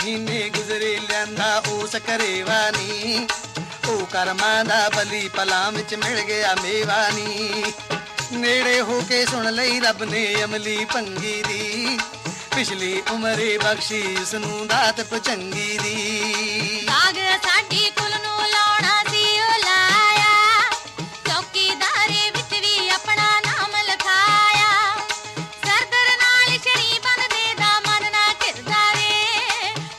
ਮਹੀਨੇ ਗੁਜ਼ਰੇ ਲਿਆਂਦਾ ਉਸ ਕਰੇਵਾ ਨੀ, ਉਹ ਕਰਮਾਂ ਦਾ ਬਲੀ ਪਲਾਂ ਵਿੱਚ ਮਿਲ ਗਿਆ ਮੇਵਾ ਨੀ। ਨੇੜੇ ਹੋ ਕੇ ਸੁਣ ਲਈ ਰੱਬ ਨੇ ਅਮਲੀ ਭੰਗੀ ਦੀ, ਪਿਛਲੀ ਉਮਰੇ ਬਖਸ਼ੀ ਉਸਨੂੰ ਦਾਤ ਪੁਚੰਗੀ ਦੀ। ਦਾਗ ਸਾਡੀ ਕੁਲ ਨੂੰ